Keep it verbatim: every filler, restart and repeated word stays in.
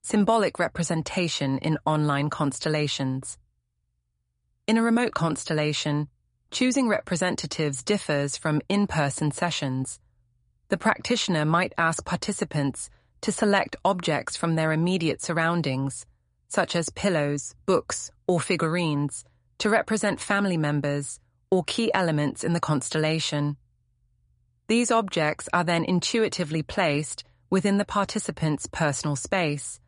symbolic representation in online constellations. In a remote constellation, choosing representatives differs from in-person sessions. The practitioner might ask participants to select objects from their immediate surroundings, such as pillows, books, or figurines, to represent family members or key elements in the constellation. These objects are then intuitively placed within the participant's personal space,